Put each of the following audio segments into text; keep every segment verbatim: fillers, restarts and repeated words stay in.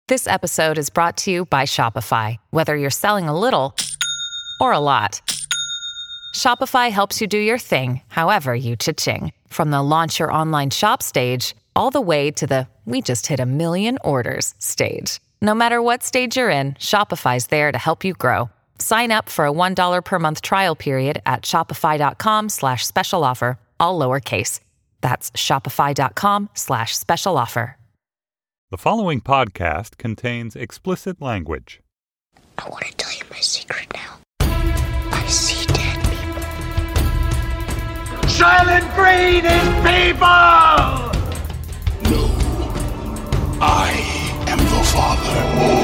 This episode is brought to you by Shopify. Whether you're selling a little or a lot, Shopify helps you do your thing, however you cha-ching. From the launch your online shop stage, all the way to the we just hit a million orders stage. No matter what stage you're in, Shopify's there to help you grow. Sign up for a one dollar per month trial period at shopify.com slash special offer, all lowercase. That's shopify.com slash special offer. The following podcast contains explicit language. I want to tell you my secret now. I see dead people. Soylent Green is people! No. I am the Father.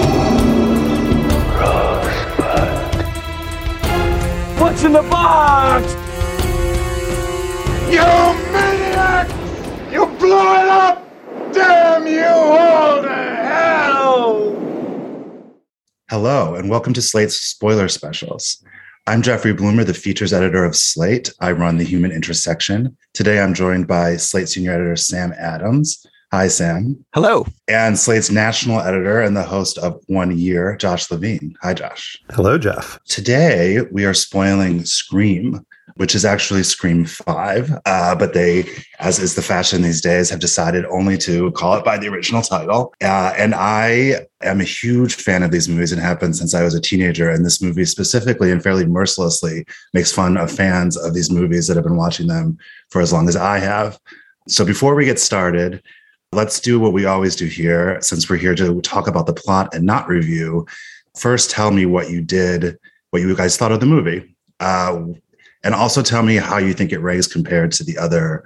Rosebud. What's in the box? You maniac! You blew it up! Damn you all to hell! Hello, and welcome to Slate's Spoiler Specials. I'm Jeffrey Bloomer, the features editor of Slate. I run the Human Interest section. Today, I'm joined by Slate senior editor Sam Adams. Hi, Sam. Hello. And Slate's national editor and the host of One Year, Josh Levine. Hi, Josh. Hello, Jeff. Today, we are spoiling Scream, which is actually Scream five, uh, but they, as is the fashion these days, have decided only to call it by the original title. Uh, and I am a huge fan of these movies and have been since I was a teenager. And this movie specifically and fairly mercilessly makes fun of fans of these movies that have been watching them for as long as I have. So before we get started, let's do what we always do here, since we're here to talk about the plot and not review. First, tell me what you did, what you guys thought of the movie. Uh, And also tell me how you think it ranks compared to the other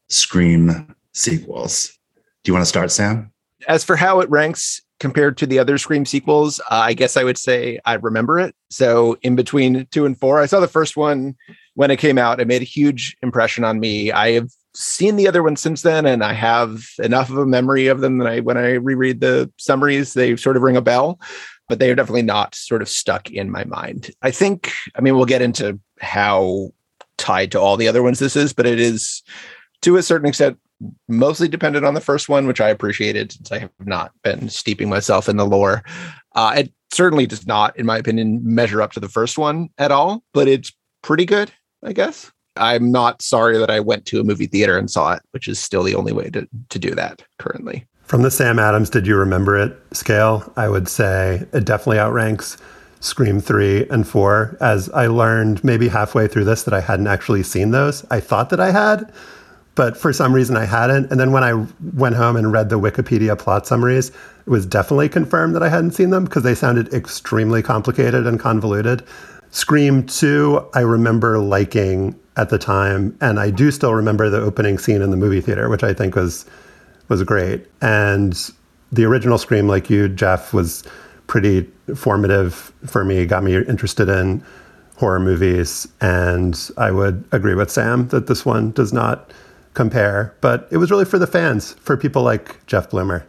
Scream sequels. Do you want to start, Sam? As for how it ranks compared to the other Scream sequels, uh, I guess I would say I remember it. So in between two and four, I saw the first one when it came out. It made a huge impression on me. I have seen the other one since then, and I have enough of a memory of them that I, when I reread the summaries, they sort of ring a bell. But they are definitely not sort of stuck in my mind. I think, I mean, we'll get into how tied to all the other ones this is, but it is, to a certain extent, mostly dependent on the first one, which I appreciated since I have not been steeping myself in the lore. Uh, it certainly does not, in my opinion, measure up to the first one at all, but it's pretty good, I guess. I'm not sorry that I went to a movie theater and saw it, which is still the only way to, to do that currently. From the Sam Adams Did You Remember It scale, I would say it definitely outranks Scream three and four, as I learned maybe halfway through this that I hadn't actually seen those. I thought that I had, but for some reason I hadn't. And then when I went home and read the Wikipedia plot summaries, it was definitely confirmed that I hadn't seen them because they sounded extremely complicated and convoluted. Scream two, I remember liking at the time, and I do still remember the opening scene in the movie theater, which I think was was great. And the original Scream, like you, Jeff, was pretty formative for me, got me interested in horror movies. And I would agree with Sam that this one does not compare, but it was really for the fans, for people like Jeff Bloomer.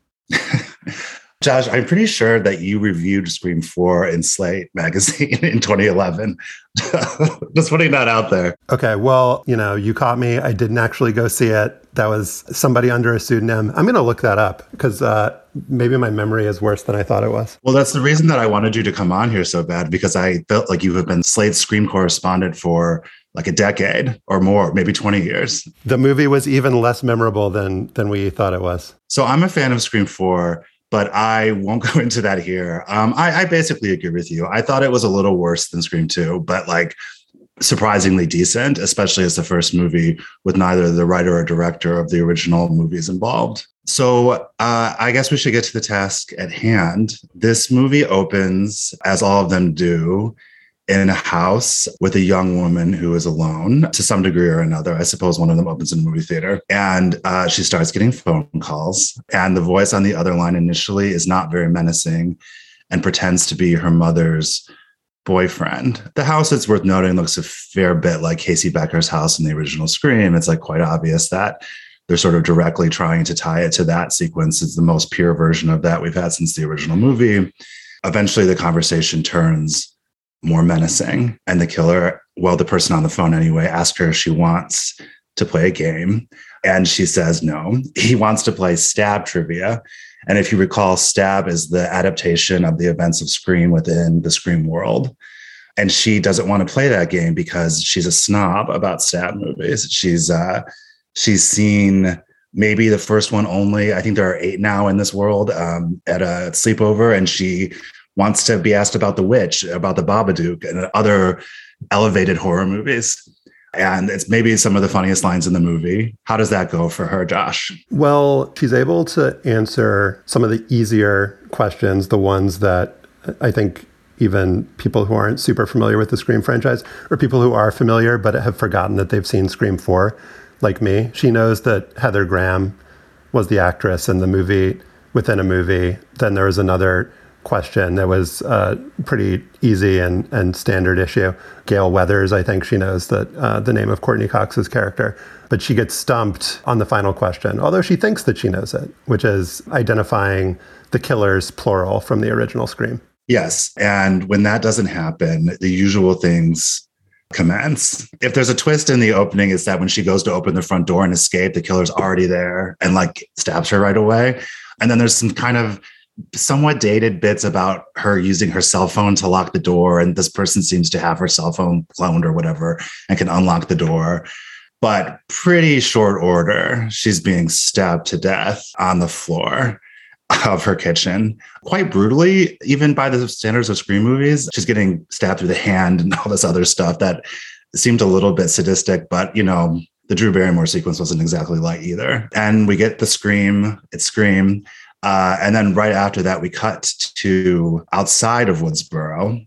Josh, I'm pretty sure that you reviewed Scream four in Slate magazine in twenty eleven. Just putting that out there. Okay, well, you know, you caught me. I didn't actually go see it. That was somebody under a pseudonym. I'm going to look that up because uh, maybe my memory is worse than I thought it was. Well, that's the reason that I wanted you to come on here so bad, because I felt like you have been Slate's Scream correspondent for like a decade or more, maybe twenty years. The movie was even less memorable than than we thought it was. So I'm a fan of Scream four. But I won't go into that here. Um, I, I basically agree with you. I thought it was a little worse than Scream two, but like surprisingly decent, especially as the first movie with neither the writer or director of the original movies involved. So uh, I guess we should get to the task at hand. This movie opens, as all of them do, in a house with a young woman who is alone to some degree or another. I suppose one of them opens in a movie theater. And uh, she starts getting phone calls. And the voice on the other line initially is not very menacing and pretends to be her mother's boyfriend. The house, it's worth noting, looks a fair bit like Casey Becker's house in the original Scream. It's like quite obvious that they're sort of directly trying to tie it to that sequence. It's the most pure version of that we've had since the original movie. Eventually, the conversation turns more menacing, and the killer, well, the person on the phone anyway, asks her if she wants to play a game, and she says no. He wants to play stab trivia, And if you recall, Stab is the adaptation of the events of Scream within the Scream world. And she doesn't want to play that game because she's a snob about Stab movies. She's uh, she's seen maybe the first one only. I think there are eight now in this world um, at a sleepover. And she wants to be asked about The Witch, about The Babadook, and other elevated horror movies. And it's maybe some of the funniest lines in the movie. How does that go for her, Josh? Well, she's able to answer some of the easier questions, the ones that I think even people who aren't super familiar with the Scream franchise, or people who are familiar but have forgotten that they've seen Scream four, like me. She knows that Heather Graham was the actress in the movie within a movie. Then there was another question that was uh, pretty easy and, and standard issue. Gail Weathers, I think she knows that uh, the name of Courtney Cox's character, but she gets stumped on the final question, although she thinks that she knows it, which is identifying the killers, plural, from the original Scream. Yes. And when that doesn't happen, the usual things commence. If there's a twist in the opening, it's that when she goes to open the front door and escape, the killer's already there and like stabs her right away. And then there's some kind of somewhat dated bits about her using her cell phone to lock the door. And this person seems to have her cell phone cloned or whatever and can unlock the door. But pretty short order, she's being stabbed to death on the floor of her kitchen, quite brutally, even by the standards of Scream movies. She's getting stabbed through the hand and all this other stuff that seemed a little bit sadistic, but you know, the Drew Barrymore sequence wasn't exactly light either. And we get the Scream, it's Scream. Uh, and then right after that, we cut to outside of Woodsboro.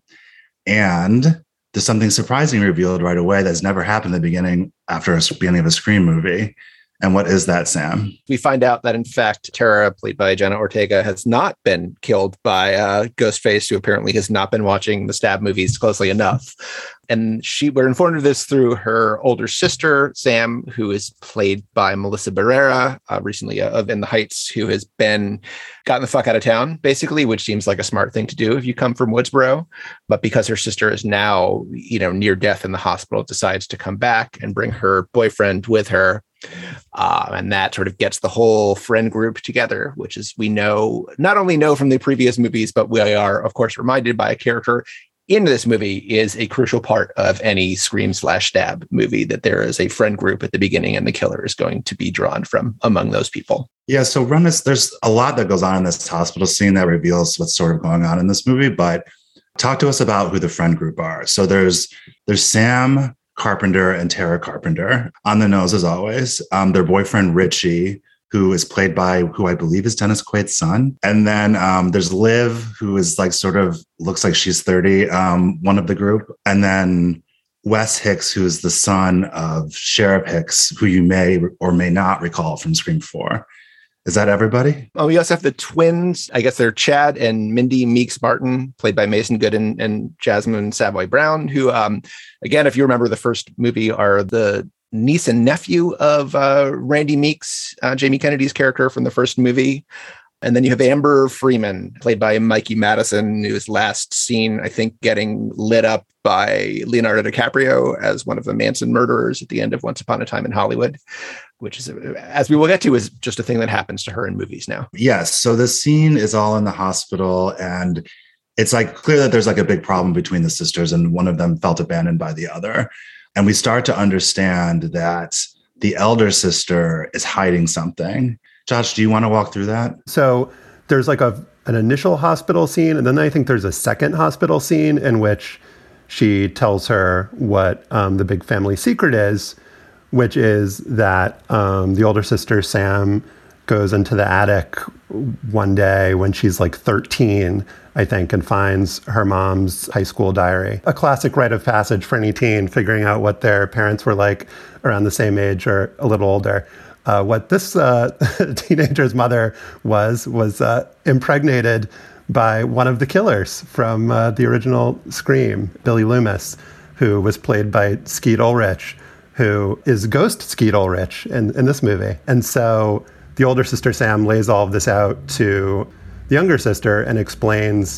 And there's something surprising revealed right away that's never happened in the beginning after a beginning of a Scream movie. And what is that, Sam? We find out that, in fact, Tara, played by Jenna Ortega, has not been killed by uh, Ghostface, who apparently has not been watching the Stab movies closely enough. And she, we're informed of this through her older sister, Sam, who is played by Melissa Barrera, uh, recently uh, of In the Heights, who has been gotten the fuck out of town, basically, which seems like a smart thing to do if you come from Woodsboro. But because her sister is now, you know, near death in the hospital, decides to come back and bring her boyfriend with her. Uh, and that sort of gets the whole friend group together, which is, we know, not only know from the previous movies, but we are, of course, reminded by a character in this movie is a crucial part of any Scream slash Stab movie, that there is a friend group at the beginning and the killer is going to be drawn from among those people. Yeah, so run this, there's a lot that goes on in this hospital scene that reveals what's sort of going on in this movie, but talk to us about who the friend group are. So there's there's Sam Carpenter and Tara Carpenter, on the nose as always. Um, their boyfriend, Richie, who is played by who I believe is Dennis Quaid's son. And then um, there's Liv, who is like sort of looks like she's thirty, um, one of the group. And then Wes Hicks, who is the son of Sheriff Hicks, who you may or may not recall from Scream four. Is that everybody? Oh, we also have the twins. I guess they're Chad and Mindy Meeks Martin, played by Mason Gooden and Jasmine Savoy Brown, who, um, again, if you remember the first movie, are the niece and nephew of uh, Randy Meeks, uh, Jamie Kennedy's character from the first movie. And then you have Amber Freeman, played by Mikey Madison, who is last seen, I think, getting lit up by Leonardo DiCaprio as one of the Manson murderers at the end of Once Upon a Time in Hollywood, which is, as we will get to, is just a thing that happens to her in movies now. Yes. So the scene is all in the hospital, and it's like clear that there's like a big problem between the sisters, and one of them felt abandoned by the other. And we start to understand that the elder sister is hiding something. Josh, do you want to walk through that? So there's like a an initial hospital scene, and then I think there's a second hospital scene in which she tells her what um, the big family secret is, which is that um, the older sister, Sam, goes into the attic one day when she's like thirteen, I think, and finds her mom's high school diary. A classic rite of passage for any teen, figuring out what their parents were like around the same age or a little older. Uh, what this uh, teenager's mother was, was uh, impregnated by one of the killers from uh, the original Scream, Billy Loomis, who was played by Skeet Ulrich, who is Ghost Skeet Ulrich in, in this movie. And so the older sister, Sam, lays all of this out to the younger sister and explains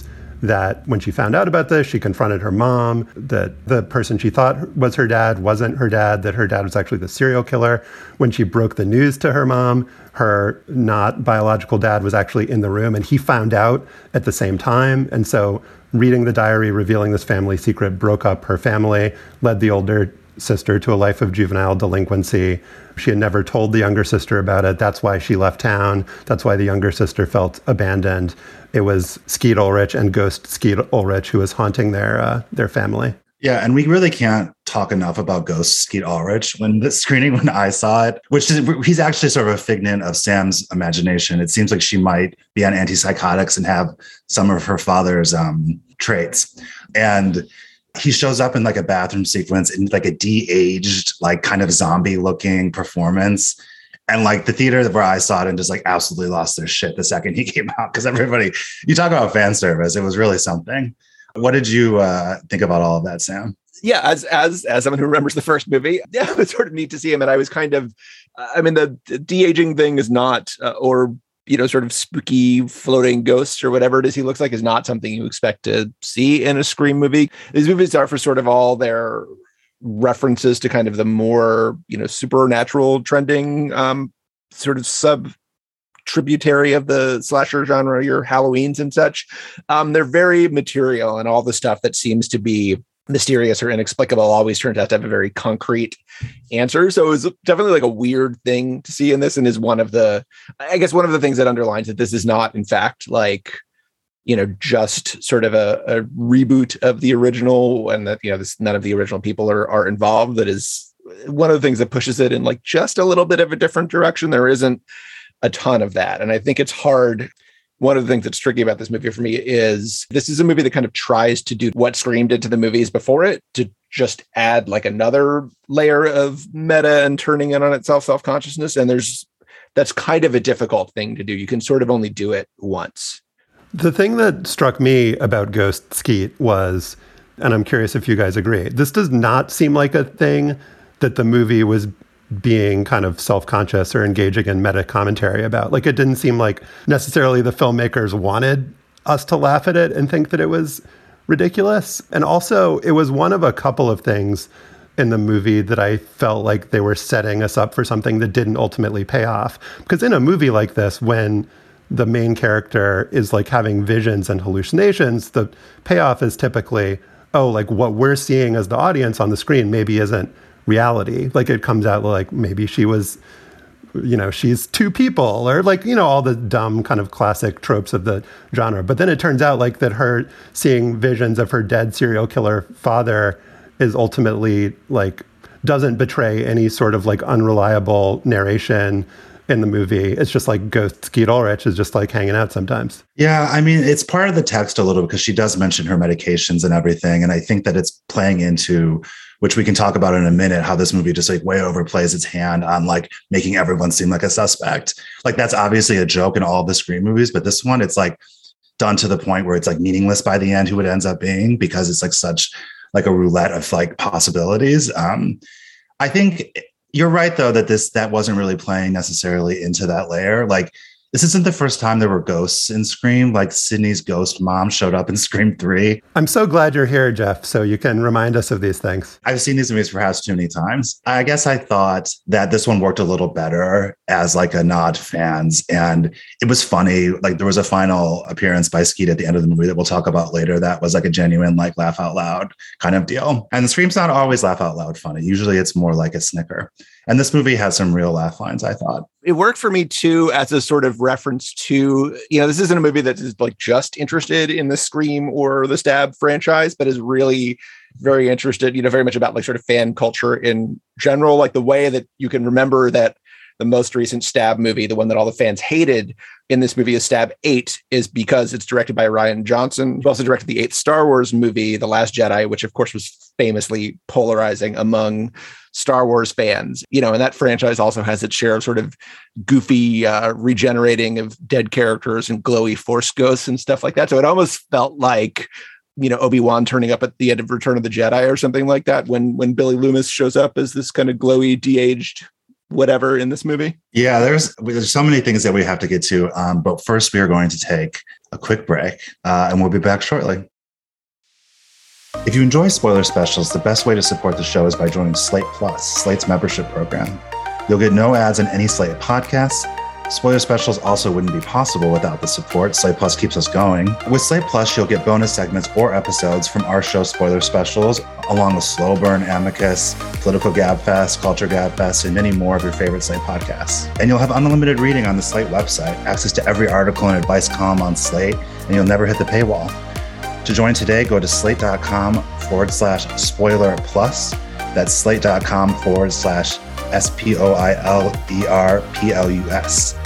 that when she found out about this, she confronted her mom, that the person she thought was her dad wasn't her dad, that her dad was actually the serial killer. When she broke the news to her mom, her not biological dad was actually in the room, and he found out at the same time. And so reading the diary, revealing this family secret, broke up her family, led the older sister to a life of juvenile delinquency. She had never told the younger sister about it. That's why she left town. That's why the younger sister felt abandoned. It was Skeet Ulrich and Ghost Skeet Ulrich who was haunting their uh, their family. Yeah, and we really can't talk enough about Ghost Skeet Ulrich. When the screening, when I saw it, which is, he's actually sort of a figment of Sam's imagination. It seems like she might be on antipsychotics and have some of her father's um, traits. And he shows up in like a bathroom sequence in like a de-aged, like kind of zombie looking performance. And like the theater where I saw it and just like absolutely lost their shit the second he came out. Because everybody, you talk about fan service, it was really something. What did you uh, think about all of that, Sam? Yeah, as as as someone who remembers the first movie, yeah, it was sort of neat to see him. And I was kind of, I mean, the, the de-aging thing is not, uh, or you know, sort of spooky floating ghosts or whatever it is he looks like is not something you expect to see in a Scream movie. These movies are for sort of all their references to kind of the more, you know, supernatural trending um, sort of sub tributary of the slasher genre, your Halloweens and such. Um, they're very material, and all the stuff that seems to be mysterious or inexplicable always turns out to have a very concrete answer. So it was definitely like a weird thing to see in this, and is one of the, I guess, one of the things that underlines that this is not, in fact, like, you know, just sort of a, a reboot of the original, and that, you know, this, none of the original people are, are involved. That is one of the things that pushes it in like just a little bit of a different direction. There isn't a ton of that. And I think it's hard. One of the things that's tricky about this movie for me is this is a movie that kind of tries to do what Scream did to the movies before it, to just add like another layer of meta and turning it on itself, self-consciousness. And there's, that's kind of a difficult thing to do. You can sort of only do it once. The thing that struck me about Ghost Skeet was, and I'm curious if you guys agree, this does not seem like a thing that the movie was being kind of self-conscious or engaging in meta commentary about. Like, it didn't seem like necessarily the filmmakers wanted us to laugh at it and think that it was ridiculous. And also, it was one of a couple of things in the movie that I felt like they were setting us up for something that didn't ultimately pay off. Because in a movie like this, when the main character is like having visions and hallucinations, the payoff is typically, oh, like what we're seeing as the audience on the screen maybe isn't reality. Like, it comes out like maybe she was, you know, she's two people, or like, you know, all the dumb kind of classic tropes of the genre. But then it turns out like that her seeing visions of her dead serial killer father is ultimately like, doesn't betray any sort of like unreliable narration in the movie. It's just like Ghost Skeet Ulrich is just like hanging out sometimes. Yeah, I mean, it's part of the text a little, because she does mention her medications and everything. And I think that it's playing into, which we can talk about in a minute, how this movie just like way overplays its hand on like making everyone seem like a suspect. Like, that's obviously a joke in all of the Scream movies, but this one, it's like done to the point where it's like meaningless by the end who it ends up being, because it's like such like a roulette of like possibilities. Um, I think you're right, though, that this that wasn't really playing necessarily into that layer. Like, this isn't the first time there were ghosts in Scream. Like, Sydney's ghost mom showed up in Scream three. I'm so glad you're here, Jeff, so you can remind us of these things. I've seen these movies perhaps too many times. I guess I thought that this one worked a little better as like a nod to fans. And it was funny. Like, there was a final appearance by Skeet at the end of the movie that we'll talk about later. That was like a genuine, like, laugh out loud kind of deal. And Scream's not always laugh out loud funny. Usually it's more like a snicker. And this movie has some real laugh lines, I thought. It worked for me, too, as a sort of reference to, you know, this isn't a movie that is like just interested in the Scream or the Stab franchise, but is really very interested, you know, very much about like sort of fan culture in general, like the way that you can remember that the most recent Stab movie, the one that all the fans hated in this movie, is Stab eight, is because it's directed by Rian Johnson, who also directed the eighth Star Wars movie, The Last Jedi, which of course was famously polarizing among Star Wars fans. You know, and that franchise also has its share of sort of goofy uh, regenerating of dead characters and glowy Force ghosts and stuff like that. So it almost felt like, you know, Obi-Wan turning up at the end of Return of the Jedi or something like that, when when Billy Loomis shows up as this kind of glowy, de-aged whatever in this movie? Yeah, there's there's so many things that we have to get to. Um, but first, we are going to take a quick break, uh, and we'll be back shortly. If you enjoy spoiler specials, the best way to support the show is by joining Slate Plus, Slate's membership program. You'll get no ads on any Slate podcasts. Spoiler specials also wouldn't be possible without the support. Slate Plus keeps us going. With Slate Plus, you'll get bonus segments or episodes from our show Spoiler Specials, along with Slow Burn, Amicus, Political Gabfest, Culture Gabfest, and many more of your favorite Slate podcasts. And you'll have unlimited reading on the Slate website, access to every article and advice column on Slate, and you'll never hit the paywall. To join today, go to slate.com forward slash spoiler plus. That's slate.com forward slash S P O I L E R P L U S.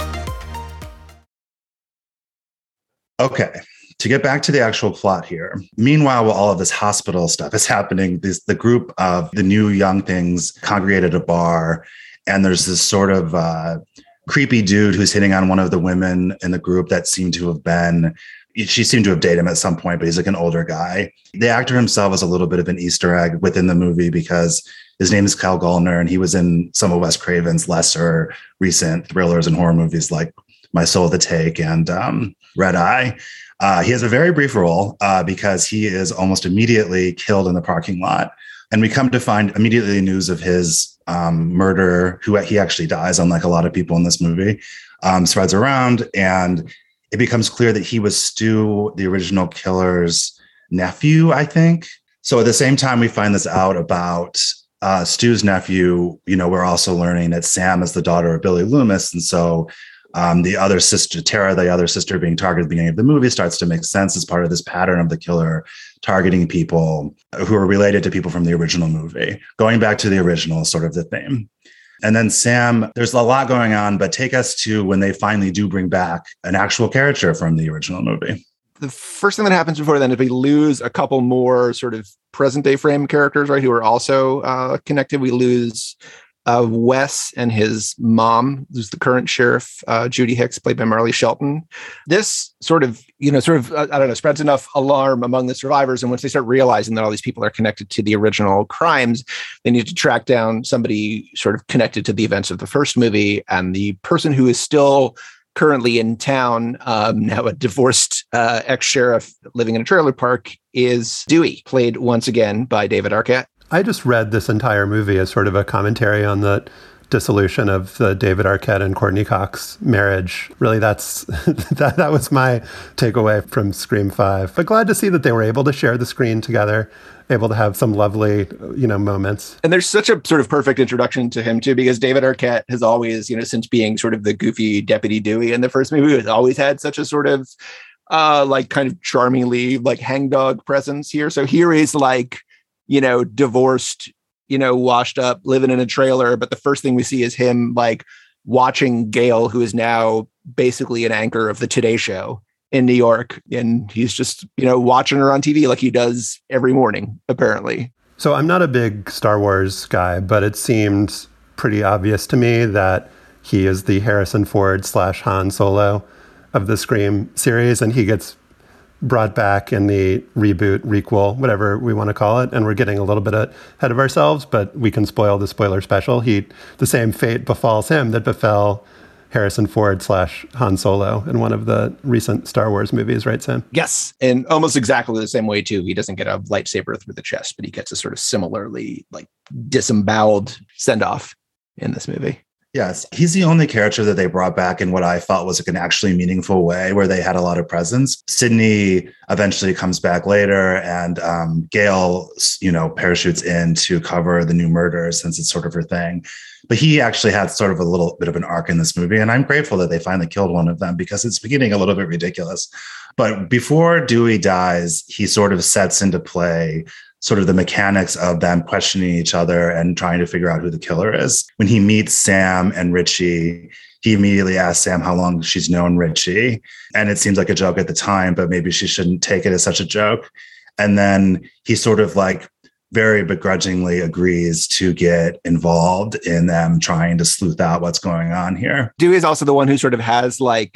Okay, to get back to the actual plot here. Meanwhile, while all of this hospital stuff is happening, this, the group of the new young things congregate at a bar, and there's this sort of uh, creepy dude who's hitting on one of the women in the group that seemed to have been, she seemed to have dated him at some point, but he's like an older guy. The actor himself is a little bit of an Easter egg within the movie because his name is Kyle Gallner, and he was in some of Wes Craven's lesser recent thrillers and horror movies like My Soul at the Take and um, Red Eye. Uh, he has a very brief role uh, because he is almost immediately killed in the parking lot. And we come to find immediately news of his um, murder, who he actually dies, unlike a lot of people in this movie, um, spreads around. And it becomes clear that he was Stu, the original killer's nephew, I think. So at the same time we find this out about Uh, Stu's nephew, you know, we're also learning that Sam is the daughter of Billy Loomis. And so um, the other sister, Tara, the other sister being targeted at the beginning of the movie, starts to make sense as part of this pattern of the killer targeting people who are related to people from the original movie. Going back to the original is sort of the theme. And then Sam, there's a lot going on, but take us to when they finally do bring back an actual character from the original movie. The first thing that happens before then is we lose a couple more sort of present day frame characters, right, who are also uh, connected. We lose uh, Wes and his mom, who's the current sheriff, uh, Judy Hicks, played by Marley Shelton. This sort of, you know, sort of, uh, I don't know, spreads enough alarm among the survivors. And once they start realizing that all these people are connected to the original crimes, they need to track down somebody sort of connected to the events of the first movie. And the person who is still currently in town, um, now a divorced uh, ex-sheriff living in a trailer park, is Dewey, played once again by David Arquette. I just read this entire movie as sort of a commentary on the dissolution of the David Arquette and Courtney Cox marriage. Really, that's that, that was my takeaway from Scream five. But glad to see that they were able to share the screen together, able to have some lovely, you know, moments. And there's such a sort of perfect introduction to him, too, because David Arquette has always, you know, since being sort of the goofy Deputy Dewey in the first movie, has always had such a sort of uh, like kind of charmingly like hangdog presence here. So here he's like, you know, divorced, you know, washed up, living in a trailer. But the first thing we see is him like watching Gail, who is now basically an anchor of the Today Show in New York. And he's just, you know, watching her on T V like he does every morning, apparently. So I'm not a big Star Wars guy, but it seemed pretty obvious to me that he is the Harrison Ford slash Han Solo of the Scream series. And he gets brought back in the reboot, requel, whatever we want to call it. And we're getting a little bit ahead of ourselves, but we can spoil the spoiler special. He, the same fate befalls him that befell Harrison Ford slash Han Solo in one of the recent Star Wars movies, right, Sam? Yes. And almost exactly the same way, too. He doesn't get a lightsaber through the chest, but he gets a sort of similarly like disemboweled send off in this movie. Yes, he's the only character that they brought back in what I felt was like an actually meaningful way where they had a lot of presence. Sydney eventually comes back later, and um, Gail, you know, parachutes in to cover the new murder since it's sort of her thing. But he actually had sort of a little bit of an arc in this movie, and I'm grateful that they finally killed one of them because it's beginning a little bit ridiculous. But before Dewey dies, he sort of sets into play sort of the mechanics of them questioning each other and trying to figure out who the killer is. When he meets Sam and Richie, he immediately asks Sam how long she's known Richie. And it seems like a joke at the time, but maybe she shouldn't take it as such a joke. And then he sort of like very begrudgingly agrees to get involved in them trying to sleuth out what's going on here. Dewey is also the one who sort of has like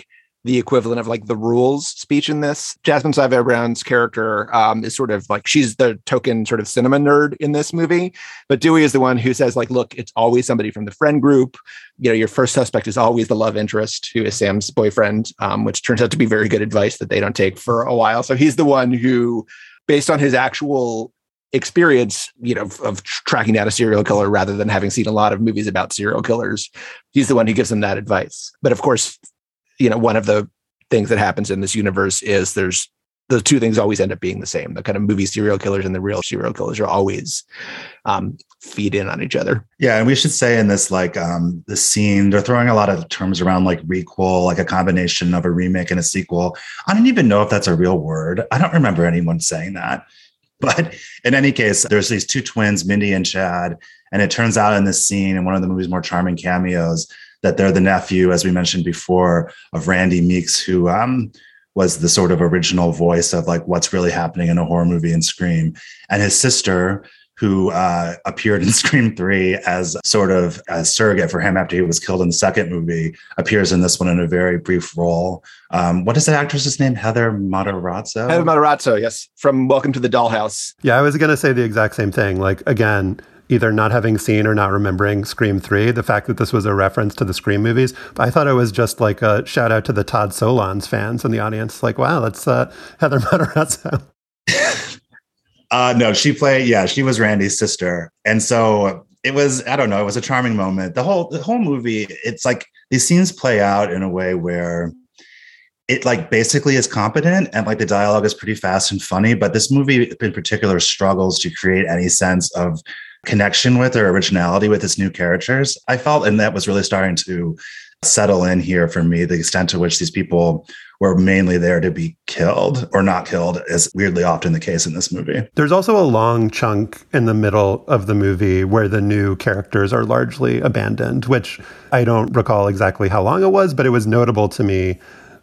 the equivalent of like the rules speech in this. Jasmine Savile Brown's character um, is sort of like, she's the token sort of cinema nerd in this movie. But Dewey is the one who says like, look, it's always somebody from the friend group. You know, your first suspect is always the love interest, who is Sam's boyfriend, um, which turns out to be very good advice that they don't take for a while. So he's the one who, based on his actual experience, you know, of, of tracking down a serial killer rather than having seen a lot of movies about serial killers, he's the one who gives them that advice. But of course, you know, one of the things that happens in this universe is there's the two things always end up being the same. The kind of movie serial killers and the real serial killers are always um, feed in on each other. Yeah. And we should say in this, like um, the scene, they're throwing a lot of terms around like requel, like a combination of a remake and a sequel. I don't even know if that's a real word. I don't remember anyone saying that. But in any case, there's these two twins, Mindy and Chad. And it turns out in this scene, in one of the movie's more charming cameos, that they're the nephew, as we mentioned before, of Randy Meeks, who um, was the sort of original voice of like what's really happening in a horror movie in Scream. And his sister, who uh, appeared in Scream three as sort of a surrogate for him after he was killed in the second movie, appears in this one in a very brief role. Um, what is that actress's name? Heather Matarazzo? Heather Matarazzo, yes, from Welcome to the Dollhouse. Yeah, I was going to say the exact same thing. Like, again, either not having seen or not remembering Scream three, the fact that this was a reference to the Scream movies. I thought it was just like a shout out to the Todd Solondz fans in the audience. Like, wow, that's uh, Heather Matarazzo. uh, no, she played, yeah, she was Randy's sister. And so it was, I don't know, it was a charming moment. The whole, the whole movie, it's like these scenes play out in a way where it like basically is competent and like the dialogue is pretty fast and funny. But this movie in particular struggles to create any sense of connection with or originality with its new characters, I felt, and that was really starting to settle in here for me, the extent to which these people were mainly there to be killed or not killed is weirdly often the case in this movie. There's also a long chunk in the middle of the movie where the new characters are largely abandoned, which I don't recall exactly how long it was, but it was notable to me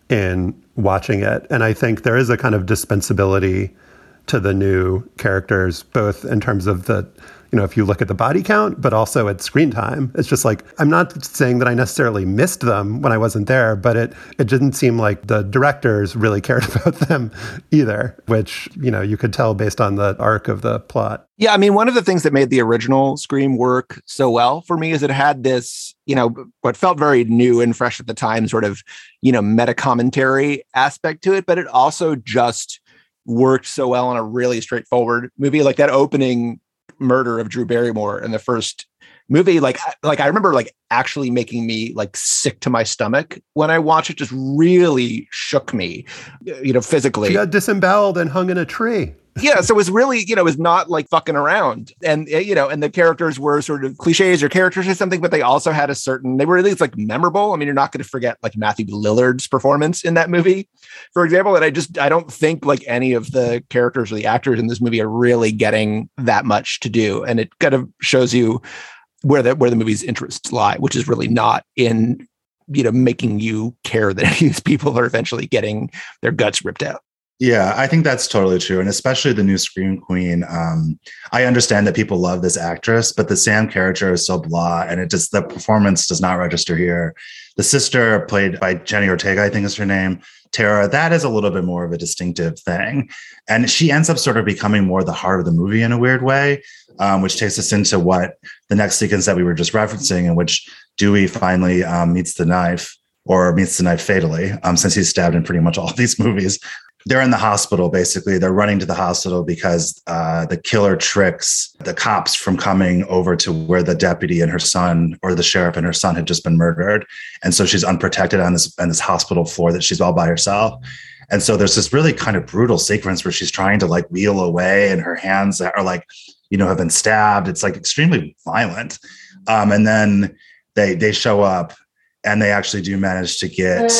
in watching it. And I think there is a kind of dispensability to the new characters, both in terms of the, you know, if you look at the body count, but also at screen time. It's just like, I'm not saying that I necessarily missed them when I wasn't there, but it it didn't seem like the directors really cared about them either, which, you know, you could tell based on the arc of the plot. Yeah, I mean, one of the things that made the original Scream work so well for me is it had this, you know, what felt very new and fresh at the time, sort of, you know, meta commentary aspect to it, but it also just worked so well on a really straightforward movie. Like that opening murder of Drew Barrymore in the first movie, like like I remember like actually making me like sick to my stomach when I watched it. Just really shook me, you know, physically. She got disemboweled and hung in a tree. Yeah, so it was really, you know, it was not like fucking around. And, you know, and the characters were sort of cliches or characters or something, but they also had a certain, they were at least like memorable. I mean, you're not going to forget like Matthew Lillard's performance in that movie, for example. And I just, I don't think like any of the characters or the actors in this movie are really getting that much to do. And it kind of shows you where the, where the movie's interests lie, which is really not in, you know, making you care that these people are eventually getting their guts ripped out. Yeah, I think that's totally true. And especially the new Scream Queen. Um, I understand that people love this actress, but the Sam character is so blah, and it just, the performance does not register here. The sister, played by Jenny Ortega, I think is her name, Tara, that is a little bit more of a distinctive thing. And she ends up sort of becoming more the heart of the movie in a weird way, um, which takes us into what the next sequence that we were just referencing, in which Dewey finally um, meets the knife, or meets the knife fatally, um, since he's stabbed in pretty much all of these movies. They're in the hospital, basically. They're running to the hospital because uh, the killer tricks the cops from coming over to where the deputy and her son, or the sheriff and her son, had just been murdered. And so she's unprotected on this, on this hospital floor that she's all by herself. And so there's this really kind of brutal sequence where she's trying to like wheel away and her hands are like, you know, have been stabbed. It's like extremely violent. Um, and then they they show up and they actually do manage to get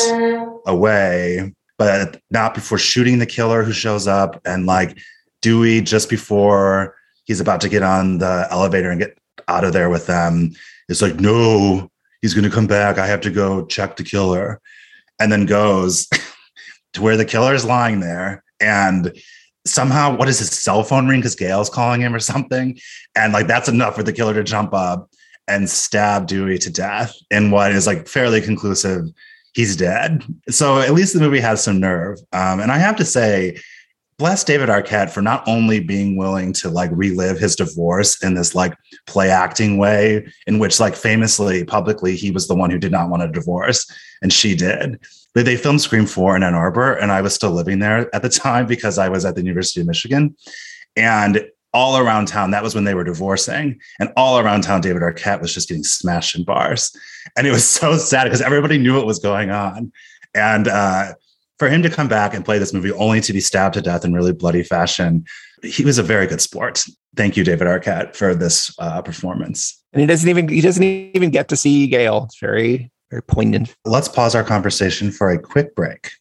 away, but not before shooting the killer who shows up. And like Dewey, just before he's about to get on the elevator and get out of there with them, is like, no, he's going to come back. I have to go check the killer. And then goes to where the killer is lying there. And somehow, what is his cell phone ring? Because Gail's calling him or something. And like, that's enough for the killer to jump up and stab Dewey to death in what is like fairly conclusive, he's dead. So at least the movie has some nerve. Um, and I have to say, bless David Arquette for not only being willing to like relive his divorce in this like play acting way, in which like famously publicly he was the one who did not want a divorce and she did. But they filmed Scream four in Ann Arbor, and I was still living there at the time because I was at the University of Michigan. And all around town, that was when they were divorcing, and all around town, David Arquette was just getting smashed in bars. And it was so sad because everybody knew what was going on. And uh, for him to come back and play this movie only to be stabbed to death in really bloody fashion, he was a very good sport. Thank you, David Arquette, for this uh, performance. And he doesn't even he doesn't even get to see Gale. It's very, very poignant. Let's pause our conversation for a quick break.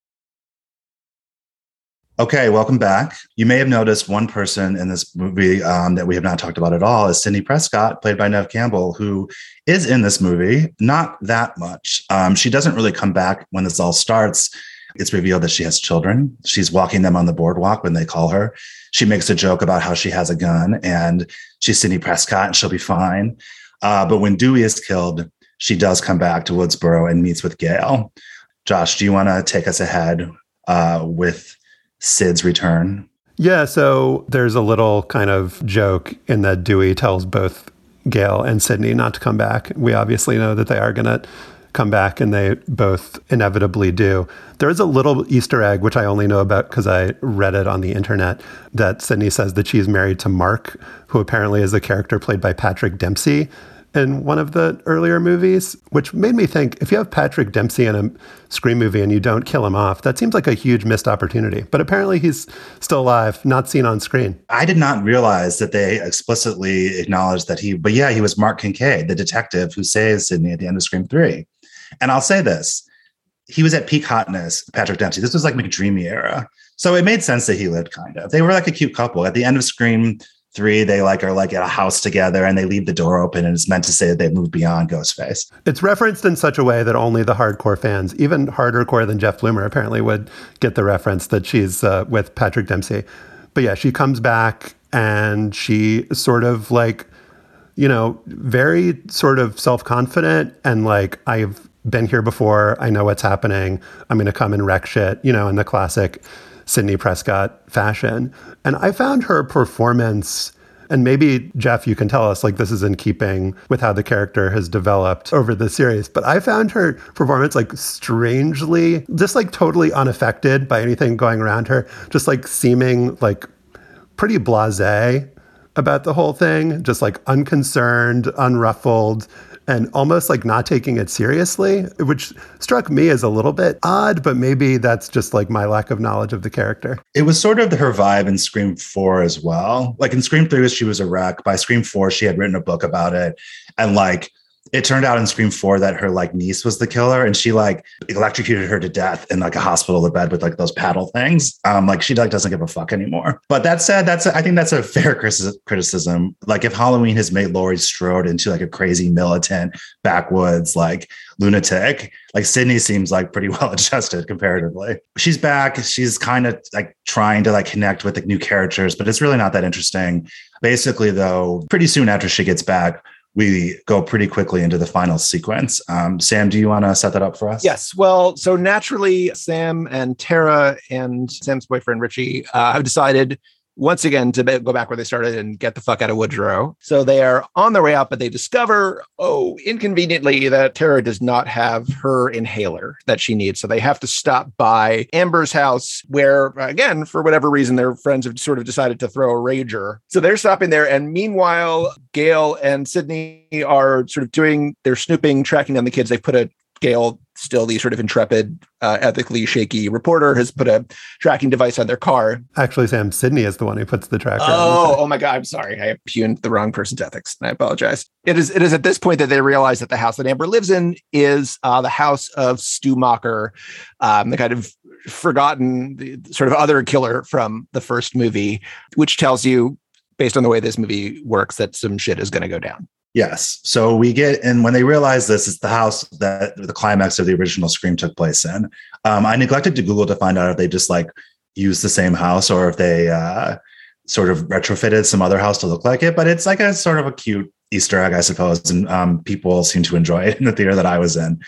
Okay, welcome back. You may have noticed one person in this movie um, that we have not talked about at all is Sidney Prescott, played by Neve Campbell, who is in this movie, not that much. Um, she doesn't really come back when this all starts. It's revealed that she has children. She's walking them on the boardwalk when they call her. She makes a joke about how she has a gun and she's Sidney Prescott and she'll be fine. Uh, but when Dewey is killed, she does come back to Woodsboro and meets with Gale. Josh, do you want to take us ahead uh, with Sid's return? Yeah, so there's a little kind of joke in that Dewey tells both Gale and Sidney not to come back. We obviously know that they are going to come back, and they both inevitably do. There's a little Easter egg, which I only know about because I read it on the internet, that Sidney says that she's married to Mark, who apparently is a character played by Patrick Dempsey in one of the earlier movies, which made me think, if you have Patrick Dempsey in a Scream movie and you don't kill him off, that seems like a huge missed opportunity. But apparently he's still alive, not seen on screen. I did not realize that they explicitly acknowledged that he, but yeah, he was Mark Kincaid, the detective who saves Sidney at the end of Scream three. And I'll say this, he was at peak hotness, Patrick Dempsey. This was like McDreamy era. So it made sense that he lived, kind of. They were like a cute couple. At the end of Scream three, they like are like at a house together and they leave the door open, and it's meant to say that they moved beyond Ghostface. It's referenced in such a way that only the hardcore fans, even harder core than Jeff Bloomer, apparently would get the reference that she's uh, with Patrick Dempsey. But yeah, she comes back and she sort of like, you know, very sort of self-confident and like, I've been here before. I know what's happening. I'm going to come and wreck shit, you know, in the classic Sidney Prescott fashion. And I found her performance, and maybe Jeff, you can tell us, like, this is in keeping with how the character has developed over the series, but I found her performance like strangely, just like totally unaffected by anything going around her, just like seeming like pretty blasé about the whole thing, just like unconcerned, unruffled, and almost like not taking it seriously, which struck me as a little bit odd, but maybe that's just like my lack of knowledge of the character. It was sort of her vibe in Scream four as well. Like in Scream three, she was a wreck. By Scream four, she had written a book about it. And like, it turned out in Scream four that her like niece was the killer, and she like electrocuted her to death in like a hospital bed with like those paddle things. Um, like she like doesn't give a fuck anymore. But that said, that's a, I think that's a fair criticism. Like if Halloween has made Laurie Strode into like a crazy militant backwoods like lunatic, like Sidney seems like pretty well adjusted comparatively. She's back. She's kind of like trying to like connect with the new characters, but it's really not that interesting. Basically, though, pretty soon after she gets back, we go pretty quickly into the final sequence. Um, Sam, do you want to set that up for us? Yes. Well, so naturally, Sam and Tara and Sam's boyfriend, Richie, uh, have decided once again to go back where they started and get the fuck out of Woodsboro. So they are on their way out, but they discover, oh, inconveniently, that Tara does not have her inhaler that she needs. So they have to stop by Amber's house where, again, for whatever reason, their friends have sort of decided to throw a rager. So they're stopping there. And meanwhile, Gale and Sidney are sort of doing their snooping, tracking down the kids. They've put a Gale, still the sort of intrepid, uh, ethically shaky reporter, has put a tracking device on their car. Actually, Sam, Sidney is the one who puts the tracker Oh, on the oh my God. I'm sorry. I impugned the wrong person's ethics. And I apologize. It is, it is at this point that they realize that the house that Amber lives in is uh, the house of Stu Macher, um, the kind of forgotten, the sort of other killer from the first movie, which tells you, based on the way this movie works, that some shit is going to go down. Yes. So we get, and when they realize this, it's the house that the climax of the original Scream took place in. Um, I neglected to Google to find out if they just like used the same house or if they uh, sort of retrofitted some other house to look like it. But it's like a sort of a cute Easter egg, I suppose. And um, people seem to enjoy it in the theater that I was in.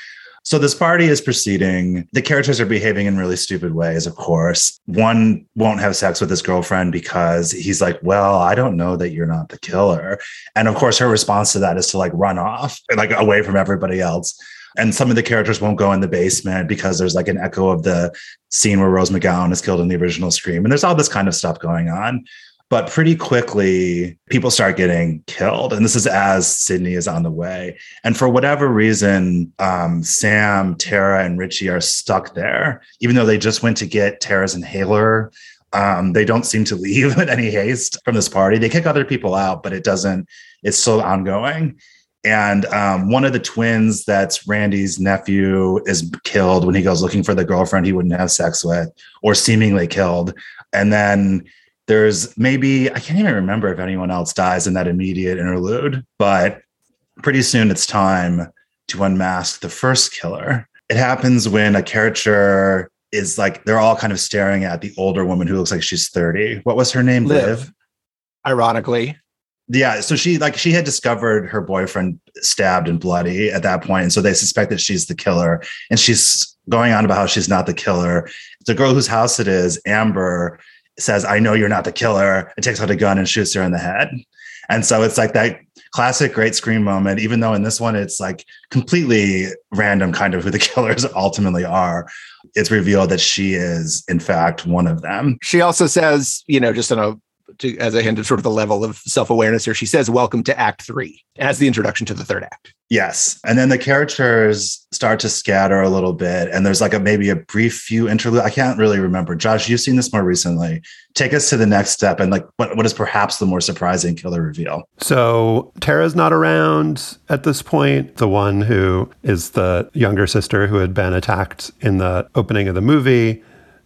So this party is proceeding. The characters are behaving in really stupid ways, of course. One won't have sex with his girlfriend because he's like, well, I don't know that you're not the killer. And of course, her response to that is to like run off, like away from everybody else. And some of the characters won't go in the basement because there's like an echo of the scene where Rose McGowan is killed in the original Scream. And there's all this kind of stuff going on. But pretty quickly, people start getting killed. And this is as Sidney is on the way. And for whatever reason, um, Sam, Tara, and Richie are stuck there. Even though they just went to get Tara's inhaler, um, they don't seem to leave in any haste from this party. They kick other people out, but it doesn't, it's still ongoing. And um, one of the twins, that's Randy's nephew, is killed when he goes looking for the girlfriend he wouldn't have sex with, or seemingly killed. And then there's maybe, I can't even remember if anyone else dies in that immediate interlude, but pretty soon it's time to unmask the first killer. It happens when a character is like, they're all kind of staring at the older woman who looks like she's thirty. What was her name? Liv. Liv. Ironically. Yeah. So she like, she had discovered her boyfriend stabbed and bloody at that point. And so they suspect that she's the killer, and she's going on about how she's not the killer. The girl whose house it is, Amber, says, I know you're not the killer, and takes out a gun and shoots her in the head. And so it's like that classic great Scream moment, even though in this one, it's like completely random kind of who the killers ultimately are. It's revealed that she is, in fact, one of them. She also says, you know, just on a, to, as a hint of sort of the level of self-awareness here, she says, welcome to act three, as the introduction to the third act. Yes. And then the characters start to scatter a little bit. And there's like a maybe a brief few interlude. I can't really remember. Josh, you've seen this more recently. Take us to the next step and like what, what is perhaps the more surprising killer reveal. So Tara's not around at this point. The one who is the younger sister who had been attacked in the opening of the movie.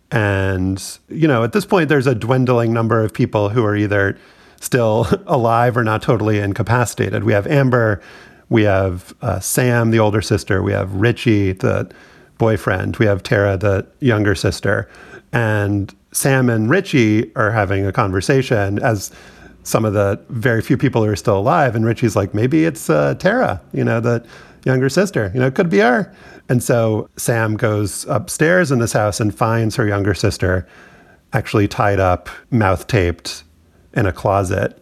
And, you know, at this point, there's a dwindling number of people who are either still alive or not totally incapacitated. We have Amber. We have uh, Sam, the older sister. We have Richie, the boyfriend. We have Tara, the younger sister. And Sam and Richie are having a conversation as some of the very few people who are still alive. And Richie's like, maybe it's uh, Tara, you know, the younger sister. You know, it could be her. And so Sam goes upstairs in this house and finds her younger sister actually tied up, mouth taped in a closet.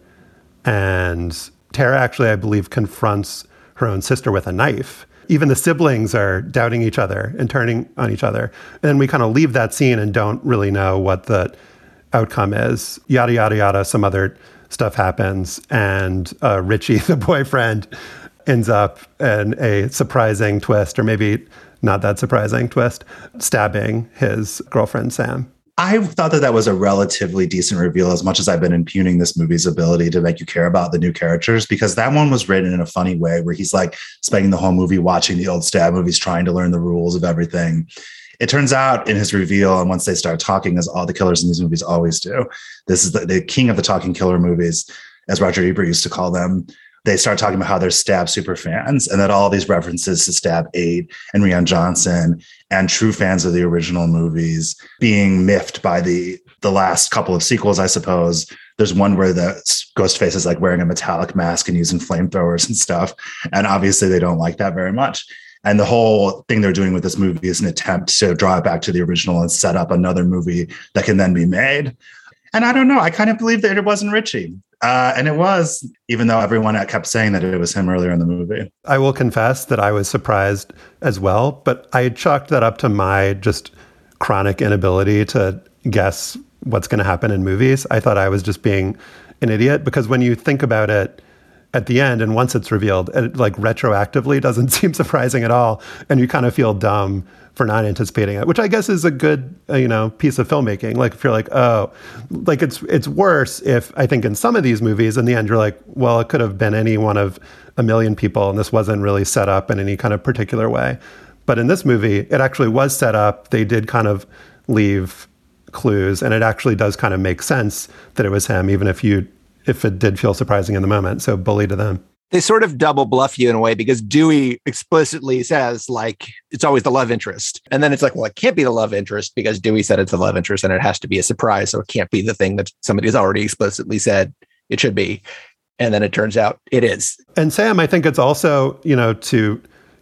And Tara actually, I believe, confronts her own sister with a knife. Even the siblings are doubting each other and turning on each other. And then we kind of leave that scene and don't really know what the outcome is. Yada, yada, yada. Some other stuff happens. And uh, Richie, the boyfriend, ends up in a surprising twist, or maybe not that surprising twist, stabbing his girlfriend, Sam. I thought that that was a relatively decent reveal, as much as I've been impugning this movie's ability to make you care about the new characters, because that one was written in a funny way where he's like spending the whole movie watching the old stab movies, trying to learn the rules of everything. It turns out in his reveal, and once they start talking, as all the killers in these movies always do, this is the, the king of the talking killer movies, as Roger Ebert used to call them. They start talking about how they're Stab super fans, and that all these references to Stab eight and Rian Johnson and true fans of the original movies being miffed by the the last couple of sequels, I suppose. There's one where the Ghostface is like wearing a metallic mask and using flamethrowers and stuff. And obviously they don't like that very much. And the whole thing they're doing with this movie is an attempt to draw it back to the original and set up another movie that can then be made. And I don't know, I kind of believe that it wasn't Richie. Uh, and it was, even though everyone kept saying that it was him earlier in the movie. I will confess that I was surprised as well, but I chalked that up to my just chronic inability to guess what's going to happen in movies. I thought I was just being an idiot, because when you think about it at the end and once it's revealed, it like retroactively doesn't seem surprising at all. And you kind of feel dumb for not anticipating it, which I guess is a good, uh, you know, piece of filmmaking. Like if you're like, oh, like it's it's worse if I think in some of these movies in the end you're like, well, it could have been any one of a million people and this wasn't really set up in any kind of particular way. But in this movie, it actually was set up. They did kind of leave clues, and it actually does kind of make sense that it was him, even if you if it did feel surprising in the moment. So bully to them. They sort of double bluff you in a way, because Dewey explicitly says, like, it's always the love interest. And then it's like, well, it can't be the love interest because Dewey said it's the love interest and it has to be a surprise. So it can't be the thing that somebody has already explicitly said it should be. And then it turns out it is. And Sam, I think it's also, you know, to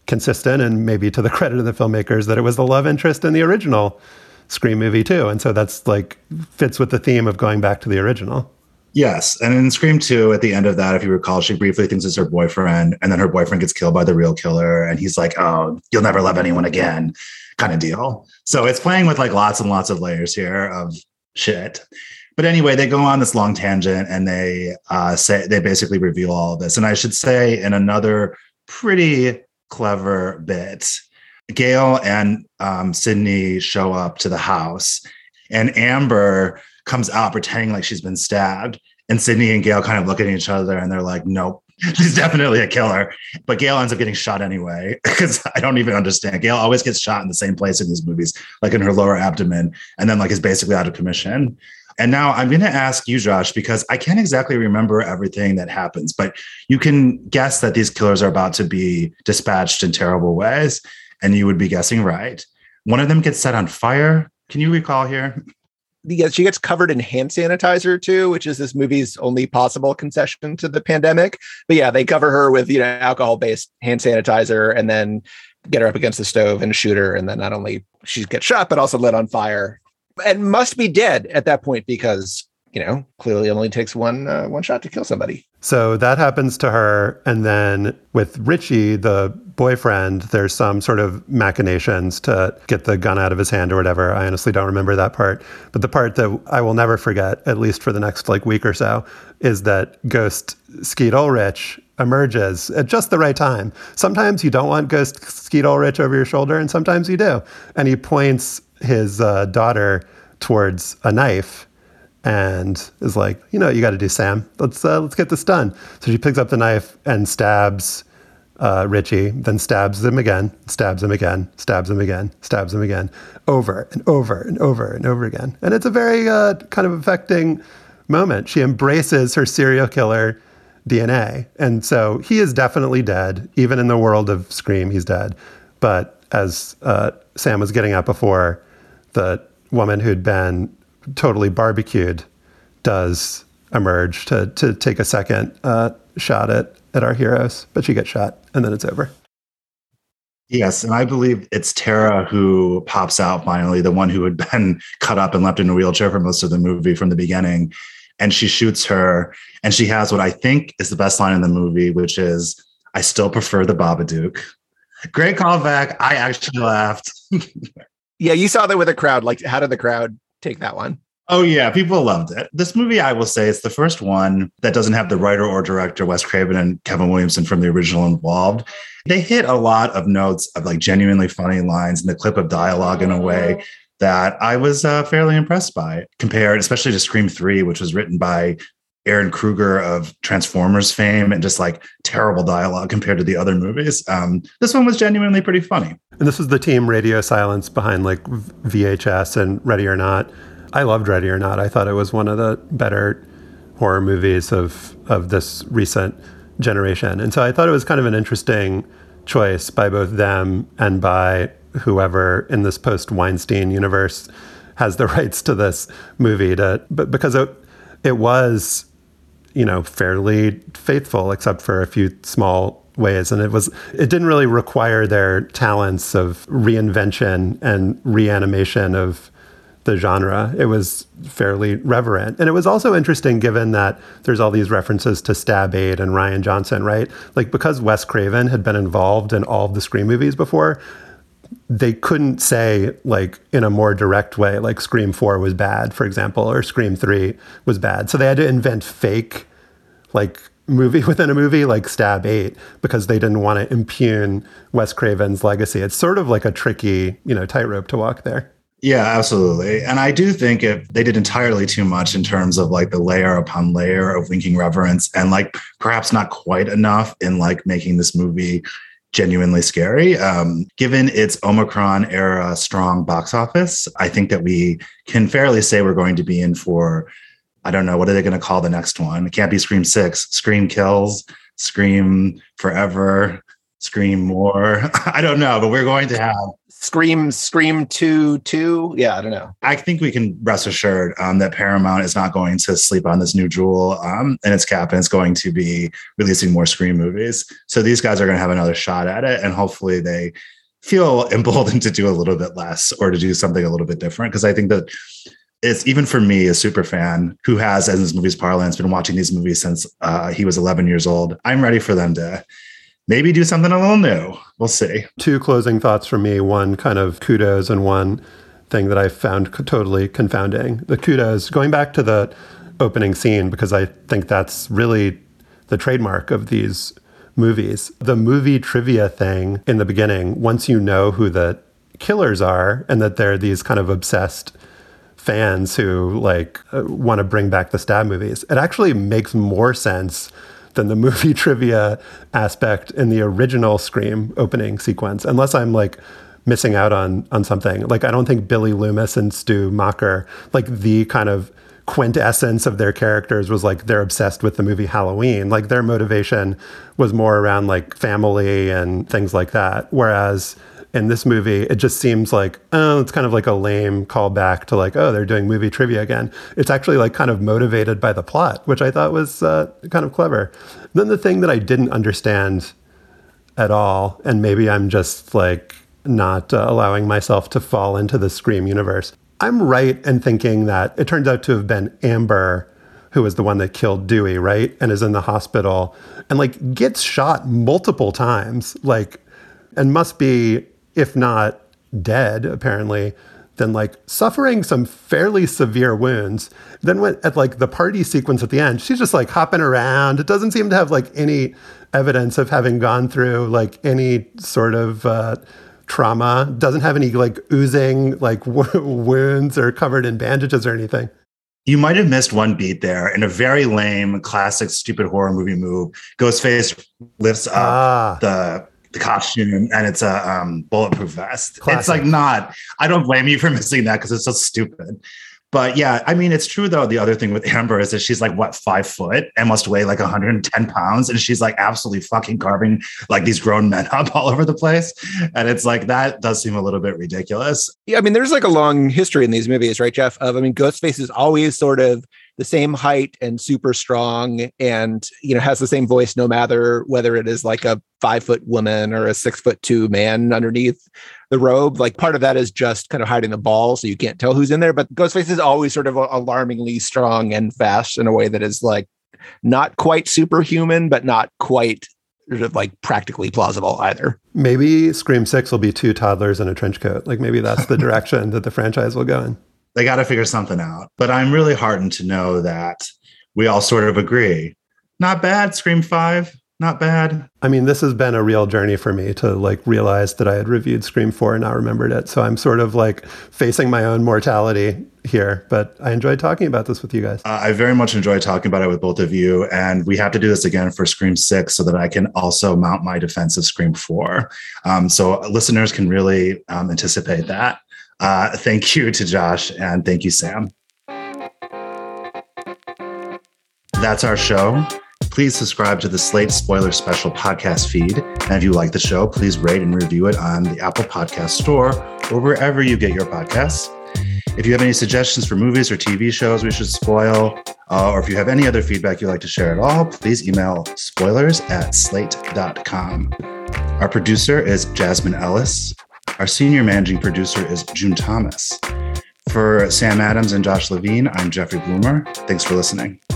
consistent, and maybe to the credit of the filmmakers, that it was the love interest in the original Scream movie too. And so that's like fits with the theme of going back to the original. Yes. And in Scream two, at the end of that, if you recall, she briefly thinks it's her boyfriend, and then her boyfriend gets killed by the real killer. And he's like, oh, you'll never love anyone again, kind of deal. So it's playing with like lots and lots of layers here of shit. But anyway, they go on this long tangent, and they uh, say they basically reveal all of this. And I should say, in another pretty clever bit, Gail and um, Sydney show up to the house, and Amber comes out pretending like she's been stabbed. And Sydney and Gail kind of look at each other, and they're like, nope, she's definitely a killer. But Gail ends up getting shot anyway, because I don't even understand. Gail always gets shot in the same place in these movies, like in her lower abdomen, and then like is basically out of commission. And now I'm going to ask you, Josh, because I can't exactly remember everything that happens, but you can guess that these killers are about to be dispatched in terrible ways, and you would be guessing right. One of them gets set on fire. Can you recall here? Yeah, she gets covered in hand sanitizer too, which is this movie's only possible concession to the pandemic. But yeah, they cover her with, you know, alcohol-based hand sanitizer, and then get her up against the stove and shoot her. And then not only she gets shot, but also lit on fire, and must be dead at that point, because, you know, clearly it only takes one uh, one shot to kill somebody. So that happens to her. And then with Richie, the boyfriend, there's some sort of machinations to get the gun out of his hand or whatever. I honestly don't remember that part. But the part that I will never forget, at least for the next like week or so, is that Ghost Skeet Ulrich emerges at just the right time. Sometimes you don't want Ghost Skeet Ulrich over your shoulder, and sometimes you do. And he points his uh, daughter towards a knife and is like, you know what you got to do, Sam. Let's uh, let's get this done. So she picks up the knife and stabs uh, Richie, then stabs him again, stabs him again, stabs him again, stabs him again, over and over and over and over again. And it's a very uh, kind of affecting moment. She embraces her serial killer D N A. And so he is definitely dead. Even in the world of Scream, he's dead. But as uh, Sam was getting at before, the woman who'd been totally barbecued does emerge to to take a second uh, shot at, at our heroes, but she gets shot, and then it's over. Yes, and I believe it's Tara who pops out finally, the one who had been cut up and left in a wheelchair for most of the movie from the beginning. And she shoots her, and she has what I think is the best line in the movie, which is, I still prefer the Babadook. Great callback. I actually laughed. Yeah, you saw that with a crowd. Like, how did the crowd take that one? Oh, yeah. People loved it. This movie, I will say, it's the first one that doesn't have the writer or director, Wes Craven and Kevin Williamson from the original involved. They hit a lot of notes of like genuinely funny lines in the clip of dialogue in a way that I was uh, fairly impressed by, compared especially to Scream three, which was written by Aaron Kruger of Transformers fame, and just like terrible dialogue compared to the other movies. Um, this one was genuinely pretty funny. And this was the team Radio Silence behind like V H S and Ready or Not. I loved Ready or Not. I thought it was one of the better horror movies of of this recent generation. And so I thought it was kind of an interesting choice by both them and by whoever in this post-Weinstein universe has the rights to this movie, to but because it it was, you know, fairly faithful, except for a few small ways. And it was, it didn't really require their talents of reinvention and reanimation of the genre. It was fairly reverent. And it was also interesting given that there's all these references to Stab eight and Rian Johnson, right? Like, because Wes Craven had been involved in all of the Scream movies before, they couldn't say, like, in a more direct way, like Scream four was bad, for example, or Scream three was bad. So they had to invent fake, like, movie within a movie, like Stab eight, because they didn't want to impugn Wes Craven's legacy. It's sort of like a tricky, you know, tightrope to walk there. Yeah, absolutely. And I do think if they did entirely too much in terms of like the layer upon layer of winking reverence, and like perhaps not quite enough in like making this movie genuinely scary. Um, given its Omicron era strong box office, I think that we can fairly say we're going to be in for, I don't know, what are they going to call the next one? It can't be Scream six, Scream Kills, Scream Forever, Scream More. I don't know, but we're going to have Scream, Scream two, two. Yeah, I don't know. I think we can rest assured um, that Paramount is not going to sleep on this new jewel um, in its cap, and it's going to be releasing more Scream movies. So these guys are going to have another shot at it, and hopefully they feel emboldened to do a little bit less or to do something a little bit different. Because I think that it's, even for me, a super fan who has, as this movie's parlance, been watching these movies since uh, he was eleven years old. I'm ready for them to maybe do something a little new. We'll see. Two closing thoughts from me. One kind of kudos and one thing that I found totally confounding. The kudos, going back to the opening scene, because I think that's really the trademark of these movies. The movie trivia thing in the beginning, once you know who the killers are and that they're these kind of obsessed fans who like uh, want to bring back the stab movies, it actually makes more sense than the movie trivia aspect in the original Scream opening sequence, unless I'm like missing out on on something. Like, I don't think Billy Loomis and Stu Macher, like the kind of quintessence of their characters was like they're obsessed with the movie Halloween. Like, their motivation was more around like family and things like that. Whereas in this movie, it just seems like, oh, it's kind of like a lame callback to like, oh, they're doing movie trivia again. It's actually like kind of motivated by the plot, which I thought was uh, kind of clever. Then the thing that I didn't understand at all, and maybe I'm just like not uh, allowing myself to fall into the Scream universe. I'm right in thinking that it turns out to have been Amber who was the one that killed Dewey, right? And is in the hospital and like gets shot multiple times, like, and must be, if not dead, apparently, then like suffering some fairly severe wounds. Then when, at like the party sequence at the end, she's just like hopping around. It doesn't seem to have like any evidence of having gone through like any sort of uh, trauma. Doesn't have any like oozing like w- wounds or covered in bandages or anything. You might have missed one beat there. In a very lame, classic, stupid horror movie move, Ghostface lifts up ah. the the costume and it's a um, bulletproof vest. Classic. It's like not, I don't blame you for missing that because it's so stupid. But yeah, I mean, it's true though. The other thing with Amber is that she's like, what, five foot and must weigh like one hundred ten pounds. And she's like absolutely fucking carving like these grown men up all over the place. And it's like, that does seem a little bit ridiculous. Yeah. I mean, there's like a long history in these movies, right, Jeff? Of, I mean, Ghostface is always sort of the same height and super strong and, you know, has the same voice no matter whether it is like a five foot woman or a six foot two man underneath the robe. Like, part of that is just kind of hiding the ball so you can't tell who's in there. But Ghostface is always sort of alarmingly strong and fast in a way that is like not quite superhuman, but not quite sort of like practically plausible either. Maybe Scream six will be two toddlers in a trench coat. Like, maybe that's the direction that the franchise will go in. They got to figure something out. But I'm really heartened to know that we all sort of agree. Not bad, Scream five. Not bad. I mean, this has been a real journey for me to like realize that I had reviewed Scream four and now remembered it. So I'm sort of like facing my own mortality here. But I enjoyed talking about this with you guys. Uh, I very much enjoyed talking about it with both of you. And we have to do this again for Scream six so that I can also mount my defense of Scream four. Um, so listeners can really um, anticipate that. Uh, thank you to Josh and thank you, Sam. That's our show. Please subscribe to the Slate Spoiler Special podcast feed. And if you like the show, please rate and review it on the Apple Podcast Store or wherever you get your podcasts. If you have any suggestions for movies or T V shows we should spoil, uh, or if you have any other feedback you'd like to share at all, please email spoilers at slate dot com. Our producer is Jasmine Ellis. Our senior managing producer is June Thomas. For Sam Adams and Josh Levine, I'm Jeffrey Bloomer. Thanks for listening.